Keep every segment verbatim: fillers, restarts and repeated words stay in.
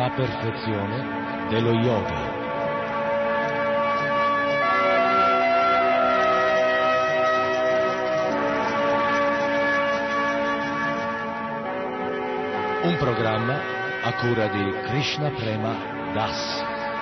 la perfezione dello yoga. Un programma a cura di Krishna Prema Das.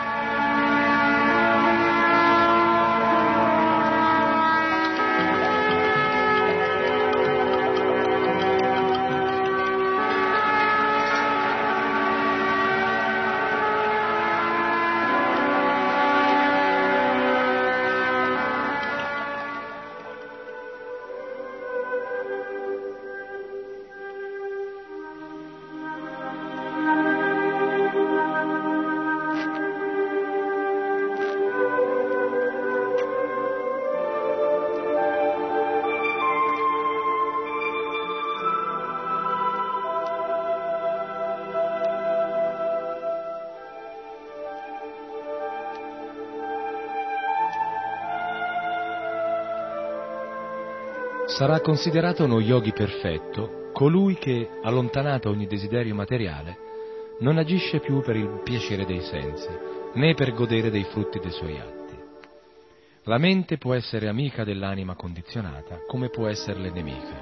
Sarà considerato uno yogi perfetto colui che, allontanato ogni desiderio materiale, non agisce più per il piacere dei sensi, né per godere dei frutti dei suoi atti. La mente può essere amica dell'anima condizionata, come può esserle nemica.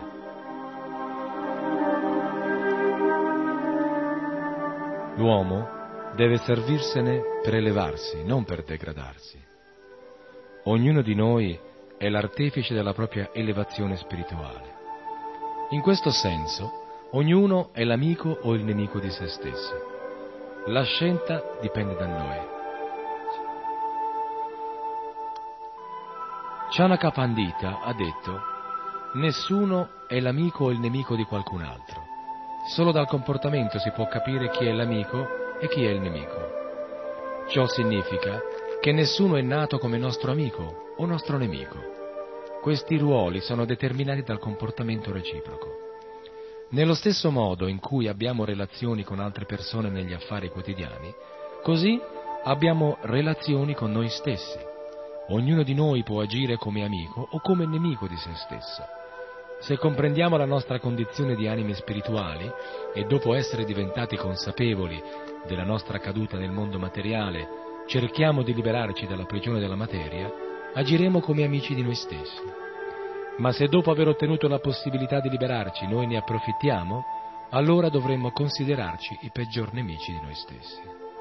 L'uomo deve servirsene per elevarsi, non per degradarsi. Ognuno di noi è l'artefice della propria elevazione spirituale. In questo senso, ognuno è l'amico o il nemico di se stesso. La scelta dipende da noi. Chanaka Pandita ha detto: nessuno è l'amico o il nemico di qualcun altro. Solo dal comportamento si può capire chi è l'amico e chi è il nemico. Ciò significa che nessuno è nato come nostro amico o nostro nemico. Questi ruoli sono determinati dal comportamento reciproco. Nello stesso modo in cui abbiamo relazioni con altre persone negli affari quotidiani, così abbiamo relazioni con noi stessi. Ognuno di noi può agire come amico o come nemico di se stesso. Se comprendiamo la nostra condizione di anime spirituali e dopo essere diventati consapevoli della nostra caduta nel mondo materiale, cerchiamo di liberarci dalla prigione della materia, agiremo come amici di noi stessi. Ma se dopo aver ottenuto la possibilità di liberarci noi ne approfittiamo, allora dovremmo considerarci i peggior nemici di noi stessi.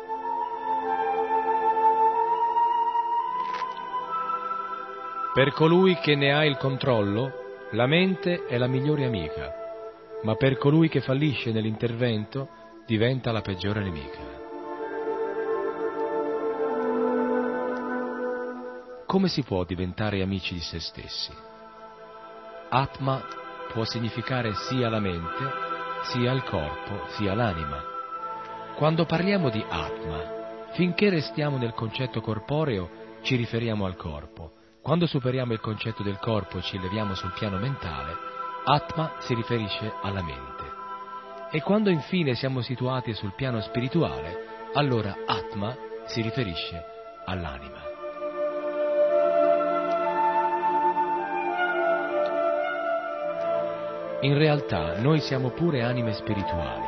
Per colui che ne ha il controllo, la mente è la migliore amica, ma per colui che fallisce nell'intervento diventa la peggiore nemica. Come si può diventare amici di se stessi? Atma può significare sia la mente, sia il corpo, sia l'anima. Quando parliamo di Atma, finché restiamo nel concetto corporeo, ci riferiamo al corpo. Quando superiamo il concetto del corpo e ci eleviamo sul piano mentale, Atma si riferisce alla mente. E quando infine siamo situati sul piano spirituale, allora Atma si riferisce all'anima. In realtà noi siamo pure anime spirituali.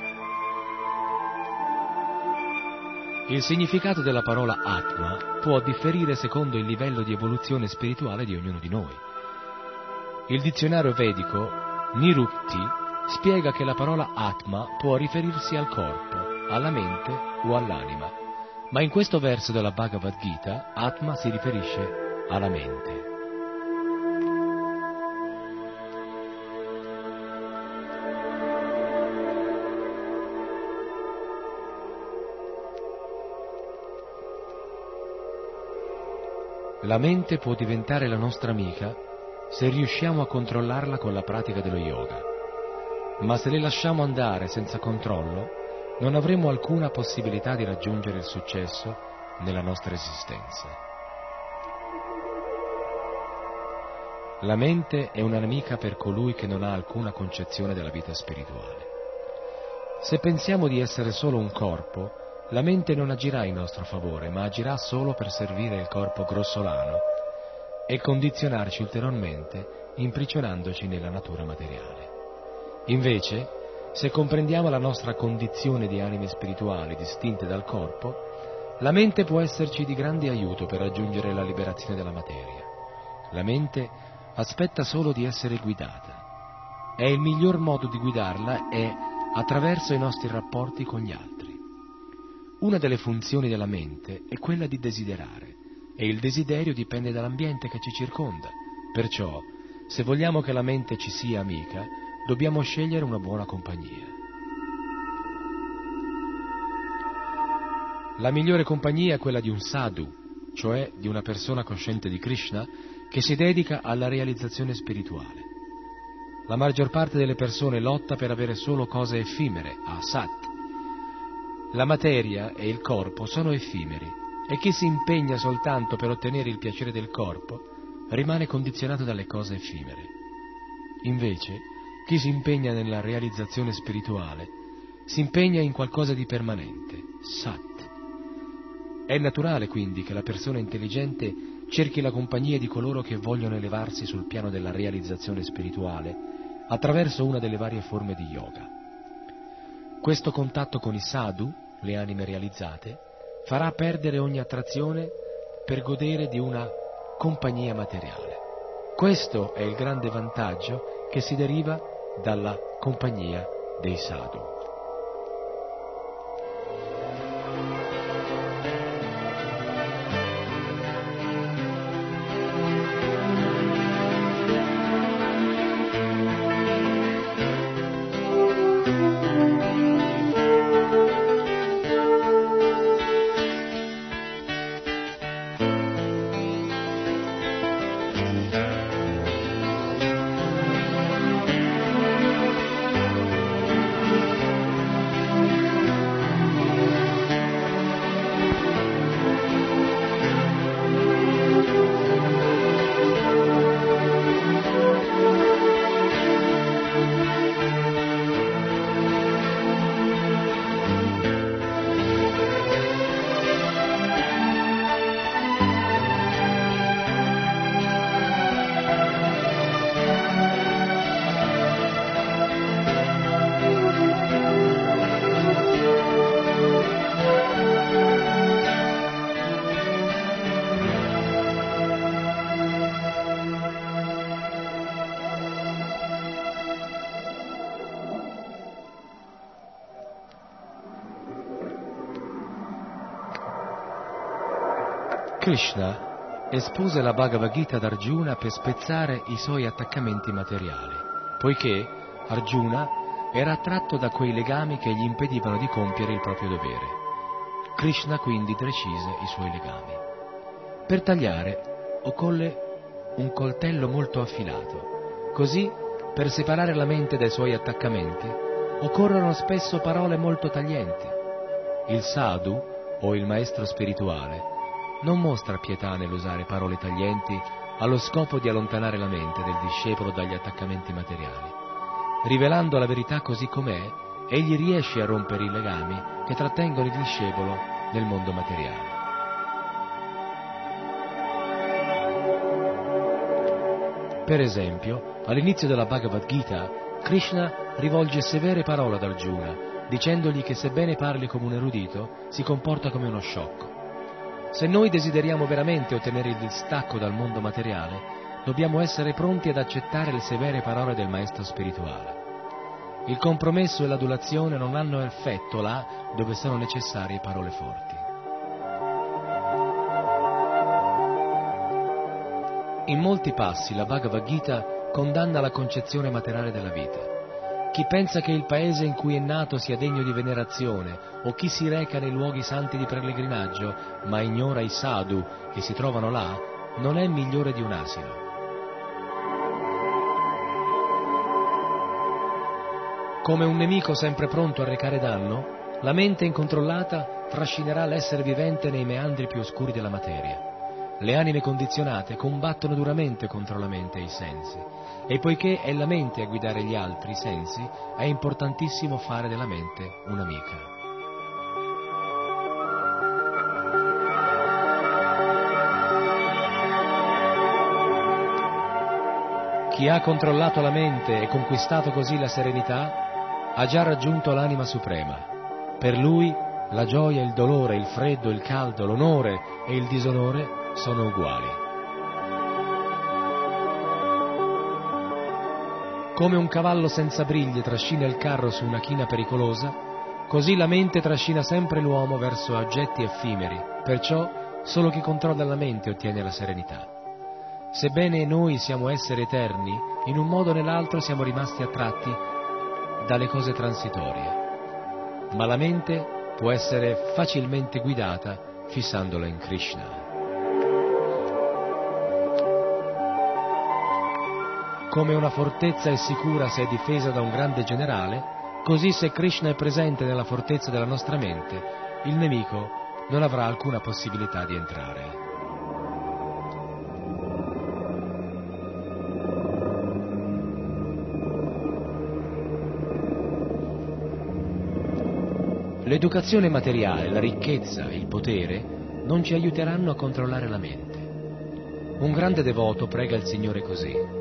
Il significato della parola Atma può differire secondo il livello di evoluzione spirituale di ognuno di noi. Il dizionario vedico Nirukti spiega che la parola Atma può riferirsi al corpo, alla mente o all'anima, ma in questo verso della Bhagavad Gita Atma si riferisce alla mente. La mente può diventare la nostra amica se riusciamo a controllarla con la pratica dello yoga, ma se le lasciamo andare senza controllo non avremo alcuna possibilità di raggiungere il successo nella nostra esistenza. La mente è una nemica per colui che non ha alcuna concezione della vita spirituale. Se pensiamo di essere solo un corpo, la mente non agirà in nostro favore, ma agirà solo per servire il corpo grossolano e condizionarci ulteriormente, imprigionandoci nella natura materiale. Invece, Se comprendiamo la nostra condizione di anime spirituali distinte dal corpo, la mente può esserci di grande aiuto per raggiungere la liberazione della materia. La mente aspetta solo di essere guidata e il miglior modo di guidarla è attraverso i nostri rapporti con gli altri. Una delle funzioni della mente è quella di desiderare e il desiderio dipende dall'ambiente che ci circonda. Perciò, se vogliamo che la mente ci sia amica, dobbiamo scegliere una buona compagnia. La migliore compagnia è quella di un sadhu, cioè di una persona cosciente di Krishna che si dedica alla realizzazione spirituale. La maggior parte delle persone lotta per avere solo cose effimere, asat. La materia e il corpo sono effimeri e chi si impegna soltanto per ottenere il piacere del corpo rimane condizionato dalle cose effimere. Invece, chi si impegna nella realizzazione spirituale si impegna in qualcosa di permanente, sat. È naturale quindi che la persona intelligente cerchi la compagnia di coloro che vogliono elevarsi sul piano della realizzazione spirituale attraverso una delle varie forme di yoga. Questo contatto con i sadhu, le anime realizzate, farà perdere ogni attrazione per godere di una compagnia materiale. Questo è il grande vantaggio che si deriva dalla compagnia dei sadhu. Krishna espose la Bhagavad Gita ad Arjuna per spezzare i suoi attaccamenti materiali, poiché Arjuna era attratto da quei legami che gli impedivano di compiere il proprio dovere. Krishna quindi recise i suoi legami. Per tagliare occorre un coltello molto affilato, così per separare la mente dai suoi attaccamenti occorrono spesso parole molto taglienti. Il sadhu, o il maestro spirituale, non mostra pietà nell'usare parole taglienti allo scopo di allontanare la mente del discepolo dagli attaccamenti materiali. Rivelando la verità così com'è, egli riesce a rompere i legami che trattengono il discepolo nel mondo materiale. Per esempio, all'inizio della Bhagavad Gita, Krishna rivolge severe parole ad Arjuna, dicendogli che sebbene parli come un erudito, si comporta come uno sciocco. Se noi desideriamo veramente ottenere il distacco dal mondo materiale, dobbiamo essere pronti ad accettare le severe parole del maestro spirituale. Il compromesso e l'adulazione non hanno effetto là dove sono necessarie parole forti. In molti passi la Bhagavad Gita condanna la concezione materiale della vita. Chi pensa che il paese in cui è nato sia degno di venerazione, o chi si reca nei luoghi santi di pellegrinaggio, ma ignora i sadhu che si trovano là, non è migliore di un asino. Come un nemico sempre pronto a recare danno, la mente incontrollata trascinerà l'essere vivente nei meandri più oscuri della materia. Le anime condizionate combattono duramente contro la mente e i sensi, e poiché è la mente a guidare gli altri sensi, è importantissimo fare della mente un'amica. Chi ha controllato la mente e conquistato così la serenità, ha già raggiunto l'anima suprema. Per lui la gioia, il dolore, il freddo, il caldo, l'onore e il disonore sono uguali. Come un cavallo senza briglie trascina il carro su una china pericolosa, così la mente trascina sempre l'uomo verso oggetti effimeri, perciò solo chi controlla la mente ottiene la serenità. Sebbene noi siamo esseri eterni, in un modo o nell'altro siamo rimasti attratti dalle cose transitorie, ma la mente può essere facilmente guidata fissandola in Krishna. Come una fortezza è sicura se è difesa da un grande generale, così se Krishna è presente nella fortezza della nostra mente, il nemico non avrà alcuna possibilità di entrare. L'educazione materiale, la ricchezza, il potere non ci aiuteranno a controllare la mente. Un grande devoto prega il Signore così: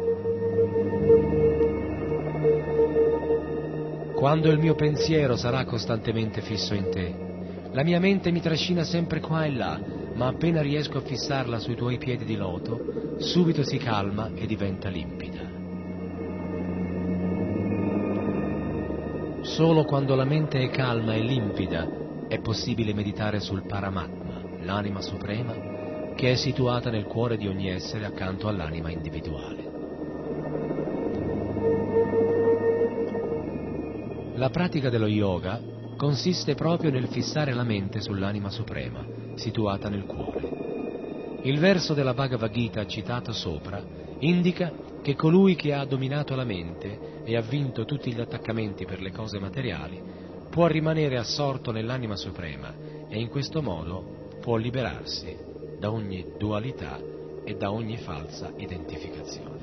quando il mio pensiero sarà costantemente fisso in te, la mia mente mi trascina sempre qua e là, ma appena riesco a fissarla sui tuoi piedi di loto, subito si calma e diventa limpida. Solo quando la mente è calma e limpida è possibile meditare sul Paramatma, l'anima suprema, che è situata nel cuore di ogni essere accanto all'anima individuale. La pratica dello yoga consiste proprio nel fissare la mente sull'anima suprema, situata nel cuore. Il verso della Bhagavad Gita citato sopra indica che colui che ha dominato la mente e ha vinto tutti gli attaccamenti per le cose materiali può rimanere assorto nell'anima suprema e in questo modo può liberarsi da ogni dualità e da ogni falsa identificazione.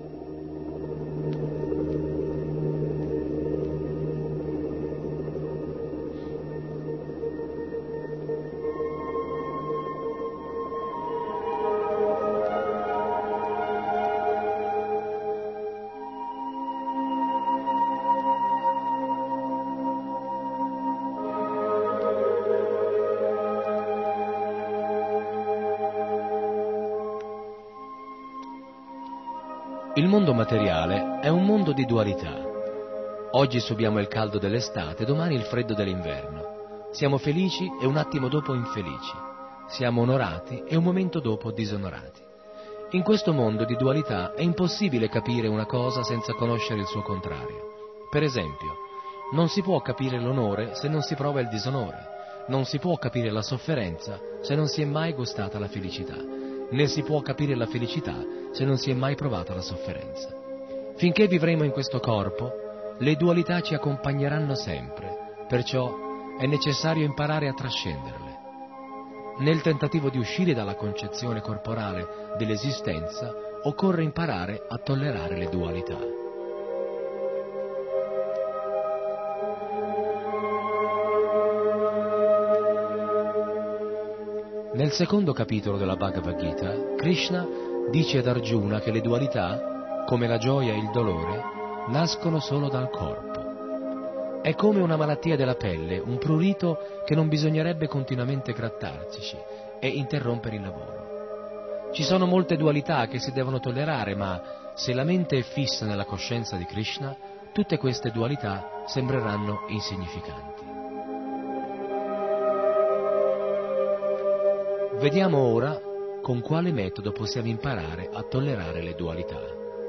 Il mondo materiale è un mondo di dualità. Oggi subiamo il caldo dell'estate, domani il freddo dell'inverno. Siamo felici e un attimo dopo infelici. Siamo onorati e un momento dopo disonorati. In questo mondo di dualità è impossibile capire una cosa senza conoscere il suo contrario. Per esempio, non si può capire l'onore se non si prova il disonore. Non si può capire la sofferenza se non si è mai gustata la felicità. Né si può capire la felicità se non si è mai provata la sofferenza. Finché vivremo in questo corpo, le dualità ci accompagneranno sempre, perciò è necessario imparare a trascenderle. Nel tentativo di uscire dalla concezione corporale dell'esistenza, occorre imparare a tollerare le dualità. Nel secondo capitolo della Bhagavad Gita, Krishna dice ad Arjuna che le dualità, come la gioia e il dolore, nascono solo dal corpo. È come una malattia della pelle, un prurito che non bisognerebbe continuamente grattarci e interrompere il lavoro. Ci sono molte dualità che si devono tollerare, ma se la mente è fissa nella coscienza di Krishna, tutte queste dualità sembreranno insignificanti. Vediamo ora con quale metodo possiamo imparare a tollerare le dualità.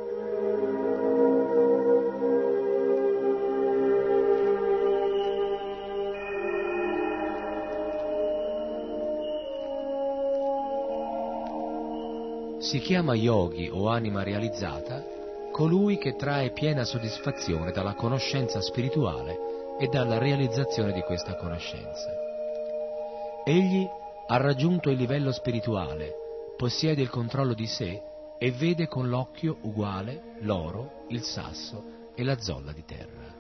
Si chiama yogi o anima realizzata colui che trae piena soddisfazione dalla conoscenza spirituale e dalla realizzazione di questa conoscenza. Egli ha raggiunto il livello spirituale, possiede il controllo di sé e vede con l'occhio uguale l'oro, il sasso e la zolla di terra.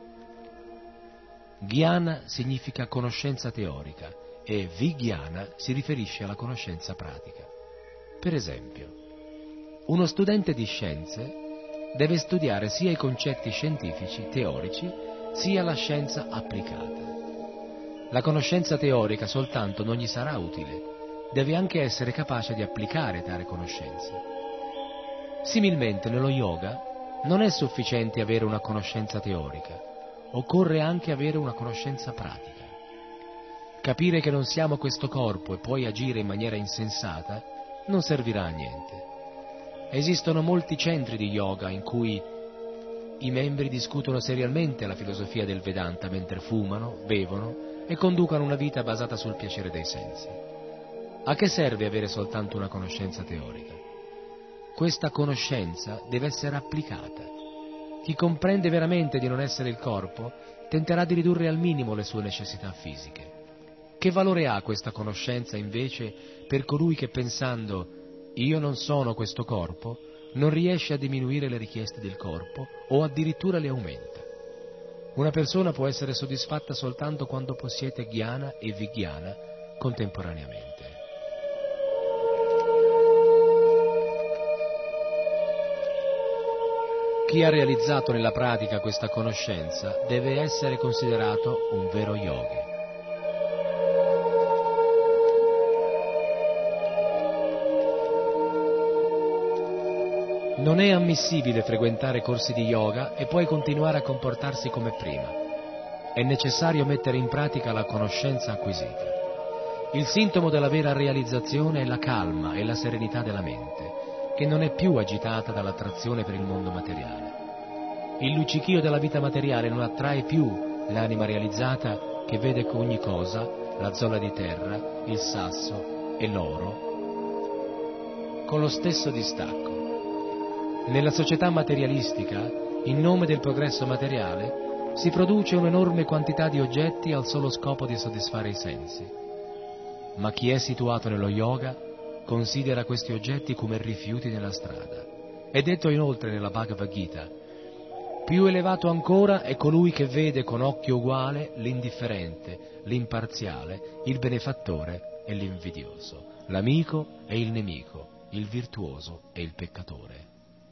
Jnana significa conoscenza teorica e Vijnana si riferisce alla conoscenza pratica. Per esempio, uno studente di scienze deve studiare sia i concetti scientifici, teorici, sia la scienza applicata. La conoscenza teorica soltanto non gli sarà utile, deve anche essere capace di applicare tale conoscenza. Similmente nello yoga non è sufficiente avere una conoscenza teorica, occorre anche avere una conoscenza pratica. Capire che non siamo questo corpo e poi agire in maniera insensata non servirà a niente. Esistono molti centri di yoga in cui i membri discutono seriamente la filosofia del Vedanta mentre fumano, bevono e conducono una vita basata sul piacere dei sensi. A che serve avere soltanto una conoscenza teorica? Questa conoscenza deve essere applicata. Chi comprende veramente di non essere il corpo tenterà di ridurre al minimo le sue necessità fisiche. Che valore ha questa conoscenza invece per colui che pensando «io non sono questo corpo» non riesce a diminuire le richieste del corpo o addirittura le aumenta? Una persona può essere soddisfatta soltanto quando possiede jnana e vijnana contemporaneamente. Chi ha realizzato nella pratica questa conoscenza deve essere considerato un vero yogi. Non è ammissibile frequentare corsi di yoga e poi continuare a comportarsi come prima. È necessario mettere in pratica la conoscenza acquisita. Il sintomo della vera realizzazione è la calma e la serenità della mente, che non è più agitata dall'attrazione per il mondo materiale. Il luccichio della vita materiale non attrae più l'anima realizzata che vede che ogni cosa, la zolla di terra, il sasso e l'oro, con lo stesso distacco. Nella società materialistica, in nome del progresso materiale, si produce un'enorme quantità di oggetti al solo scopo di soddisfare i sensi. Ma chi è situato nello yoga considera questi oggetti come rifiuti nella strada. È detto inoltre nella Bhagavad Gita: più elevato ancora è colui che vede con occhio uguale l'indifferente, l'imparziale, il benefattore e l'invidioso, l'amico e il nemico, il virtuoso e il peccatore.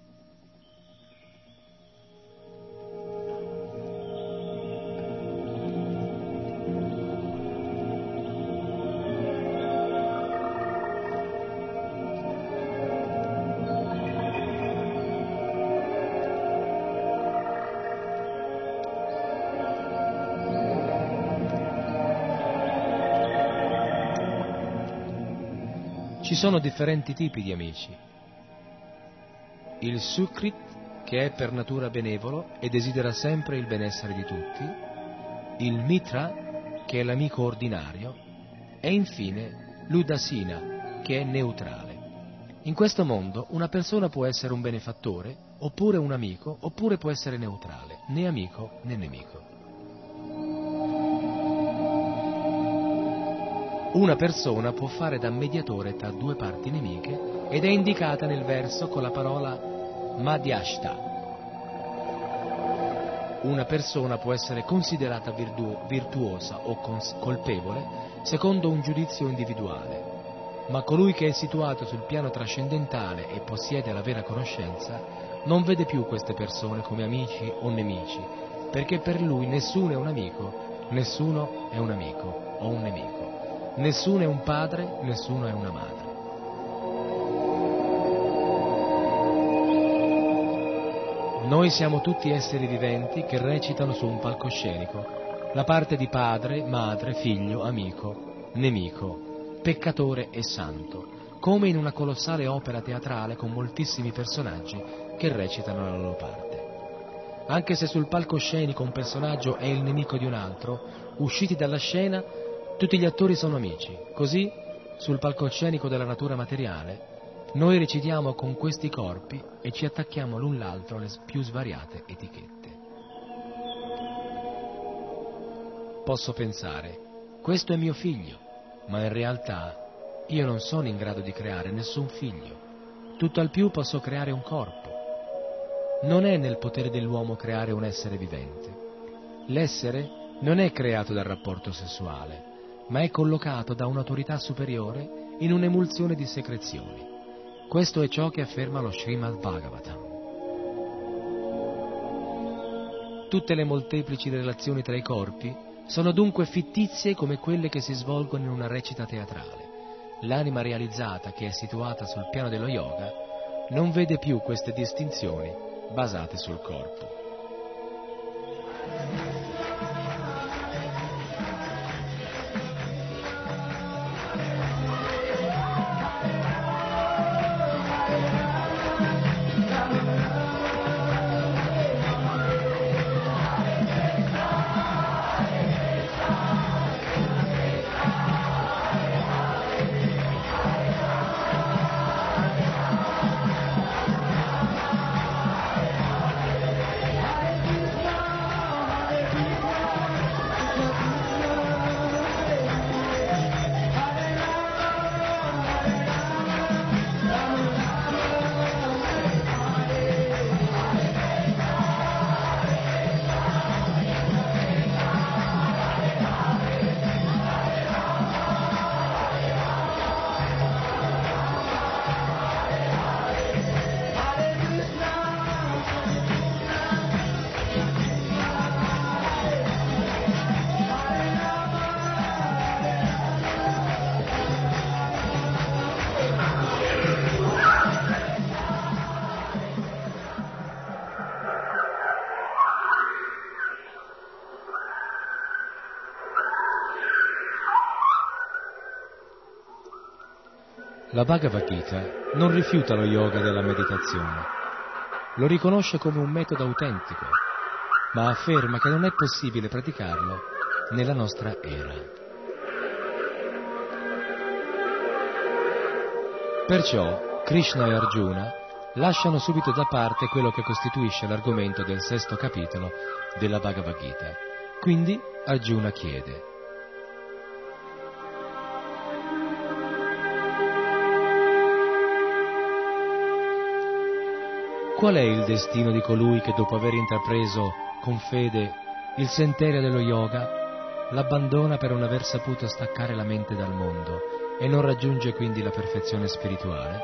Ci sono differenti tipi di amici. Il Sukrit, che è per natura benevolo e desidera sempre il benessere di tutti, il Mitra, che è l'amico ordinario, e infine l'Udasina, che è neutrale. In questo mondo una persona può essere un benefattore, oppure un amico, oppure può essere neutrale, né amico né nemico. Una persona può fare da mediatore tra due parti nemiche ed è indicata nel verso con la parola Madhyashta. Una persona può essere considerata virtu- virtuosa o cons- colpevole secondo un giudizio individuale, ma colui che è situato sul piano trascendentale e possiede la vera conoscenza non vede più queste persone come amici o nemici, perché per lui nessuno è un amico, nessuno è un amico o un nemico. Nessuno è un padre, nessuno è una madre. Noi siamo tutti esseri viventi che recitano su un palcoscenico la parte di padre, madre, figlio, amico, nemico, peccatore e santo, come in una colossale opera teatrale con moltissimi personaggi che recitano la loro parte. Anche se sul palcoscenico un personaggio è il nemico di un altro, usciti dalla scena tutti gli attori sono amici. Così, sul palcoscenico della natura materiale, noi recitiamo con questi corpi e ci attacchiamo l'un l'altro alle più svariate etichette. Posso pensare, questo è mio figlio, ma in realtà io non sono in grado di creare nessun figlio. Tutto al più posso creare un corpo. Non è nel potere dell'uomo creare un essere vivente. L'essere non è creato dal rapporto sessuale, ma è collocato da un'autorità superiore in un'emulsione di secrezioni. Questo è ciò che afferma lo Srimad Bhagavatam. Tutte le molteplici relazioni tra i corpi sono dunque fittizie come quelle che si svolgono in una recita teatrale. L'anima realizzata, che è situata sul piano dello yoga, non vede più queste distinzioni basate sul corpo. La Bhagavad Gita non rifiuta lo yoga della meditazione, lo riconosce come un metodo autentico, ma afferma che non è possibile praticarlo nella nostra era. Perciò Krishna e Arjuna lasciano subito da parte quello che costituisce l'argomento del sesto capitolo della Bhagavad Gita. Quindi Arjuna chiede: qual è il destino di colui che, dopo aver intrapreso con fede il sentiero dello yoga, l'abbandona per non aver saputo staccare la mente dal mondo e non raggiunge quindi la perfezione spirituale?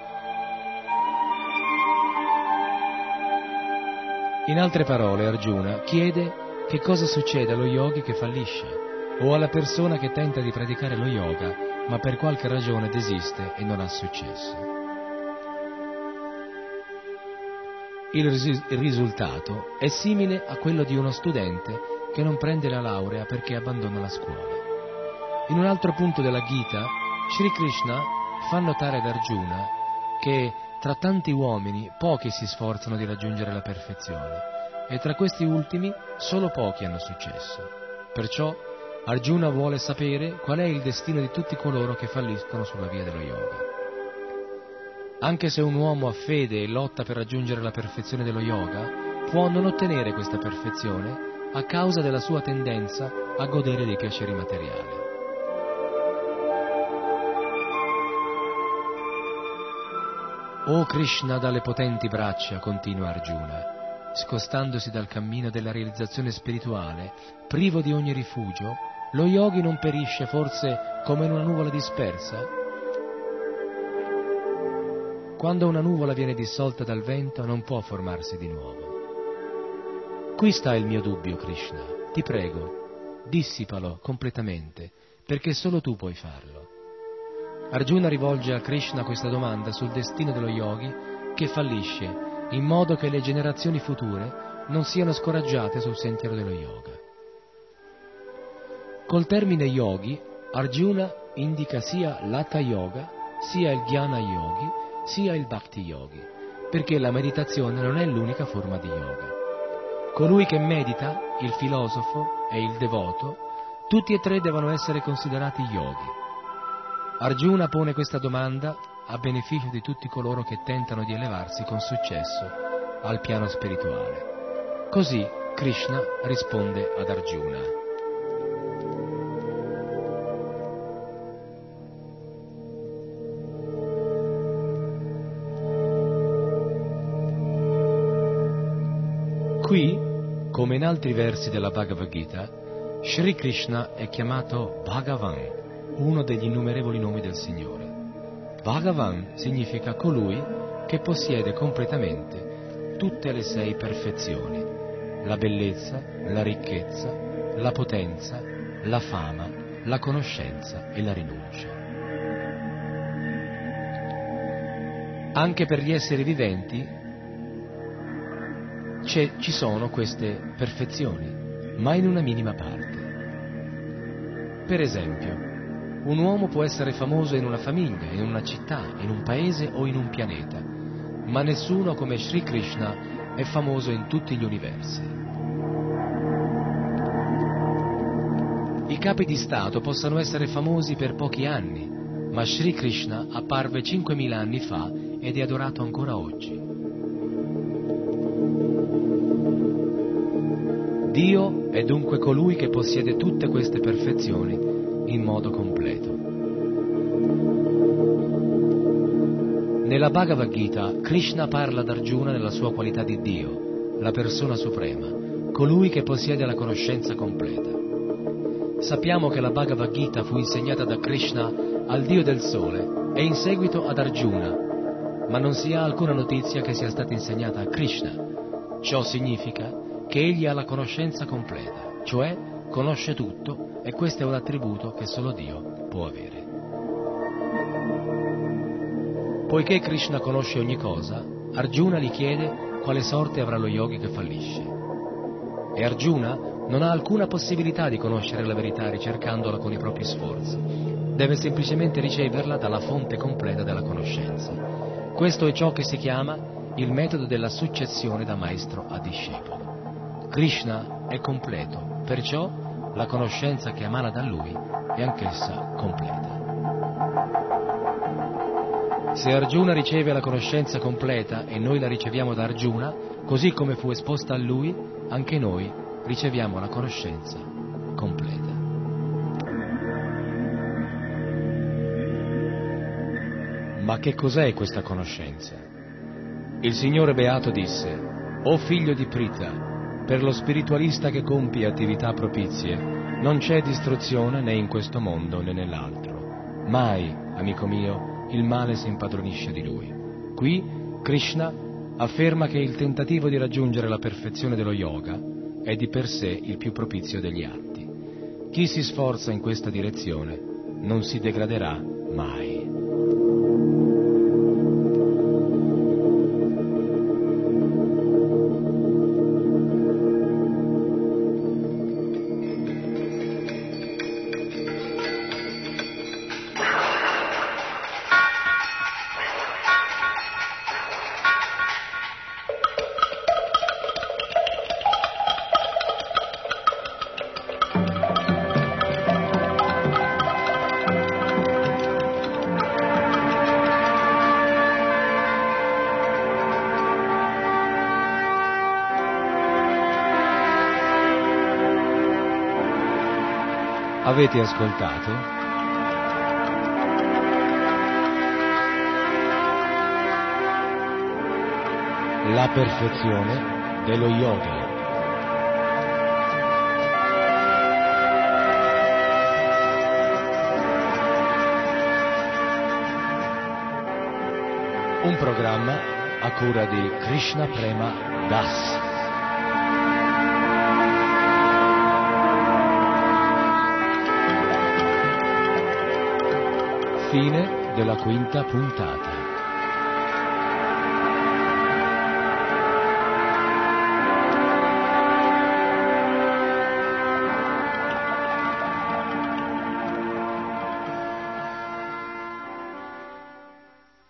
In altre parole, Arjuna chiede che cosa succede allo yogi che fallisce o alla persona che tenta di praticare lo yoga ma per qualche ragione desiste e non ha successo. Il risultato è simile a quello di uno studente che non prende la laurea perché abbandona la scuola. In un altro punto della Gita, Sri Krishna fa notare ad Arjuna che tra tanti uomini pochi si sforzano di raggiungere la perfezione e tra questi ultimi solo pochi hanno successo. Perciò Arjuna vuole sapere qual è il destino di tutti coloro che falliscono sulla via dello yoga. Anche se un uomo ha fede e lotta per raggiungere la perfezione dello yoga, può non ottenere questa perfezione a causa della sua tendenza a godere dei piaceri materiali. O Krishna dalle potenti braccia, continua Arjuna, scostandosi dal cammino della realizzazione spirituale, privo di ogni rifugio, lo yogi non perisce forse come in una nuvola dispersa? Quando una nuvola viene dissolta dal vento non può formarsi di nuovo. Qui sta il mio dubbio, Krishna. Ti prego, dissipalo completamente, perché solo tu puoi farlo. Arjuna rivolge a Krishna questa domanda sul destino dello yogi che fallisce, in modo che le generazioni future non siano scoraggiate sul sentiero dello yoga. Col termine yogi, Arjuna indica sia l'Hatha Yoga, sia il Jnana Yogi, sia il Bhakti Yogi, perché la meditazione non è l'unica forma di yoga. Colui che medita, il filosofo e il devoto, tutti e tre devono essere considerati yogi. Arjuna pone questa domanda a beneficio di tutti coloro che tentano di elevarsi con successo al piano spirituale. Così Krishna risponde ad Arjuna. Qui, come in altri versi della Bhagavad Gita, Sri Krishna è chiamato Bhagavan, uno degli innumerevoli nomi del Signore. Bhagavan significa colui che possiede completamente tutte le sei perfezioni. la bellezza, la ricchezza, la potenza, la fama, la conoscenza e la rinuncia. Anche per gli esseri viventi c'è, ci sono queste perfezioni, ma in una minima parte. Per esempio, un uomo può essere famoso in una famiglia, in una città, in un paese o in un pianeta, ma nessuno come Sri Krishna è famoso in tutti gli universi. I capi di Stato possono essere famosi per pochi anni, ma Sri Krishna apparve cinquemila anni fa ed è adorato ancora oggi. Dio è dunque colui che possiede tutte queste perfezioni in modo completo. Nella Bhagavad Gita, Krishna parla ad Arjuna nella sua qualità di Dio, la persona suprema, colui che possiede la conoscenza completa. Sappiamo che la Bhagavad Gita fu insegnata da Krishna al Dio del Sole e in seguito ad Arjuna, ma non si ha alcuna notizia che sia stata insegnata a Krishna. Ciò significa che egli ha la conoscenza completa, cioè conosce tutto, e questo è un attributo che solo Dio può avere. Poiché Krishna conosce ogni cosa, Arjuna gli chiede quale sorte avrà lo yogi che fallisce. E Arjuna non ha alcuna possibilità di conoscere la verità ricercandola con i propri sforzi. Deve semplicemente riceverla dalla fonte completa della conoscenza. Questo è ciò che si chiama il metodo della successione da maestro a discepolo. Krishna è completo, perciò la conoscenza che emana da lui è anch'essa completa. Se Arjuna riceve la conoscenza completa e noi la riceviamo da Arjuna, così come fu esposta a lui, anche noi riceviamo la conoscenza completa. Ma che cos'è questa conoscenza? Il Signore Beato disse: «O figlio di Pritha, per lo spiritualista che compie attività propizie, non c'è distruzione né in questo mondo né nell'altro. Mai, amico mio, il male si impadronisce di lui». Qui Krishna afferma che il tentativo di raggiungere la perfezione dello yoga è di per sé il più propizio degli atti. Chi si sforza in questa direzione non si degraderà mai. Avete ascoltato La perfezione dello yoga. Un programma a cura di Krishna Prema Das. Fine della quinta puntata.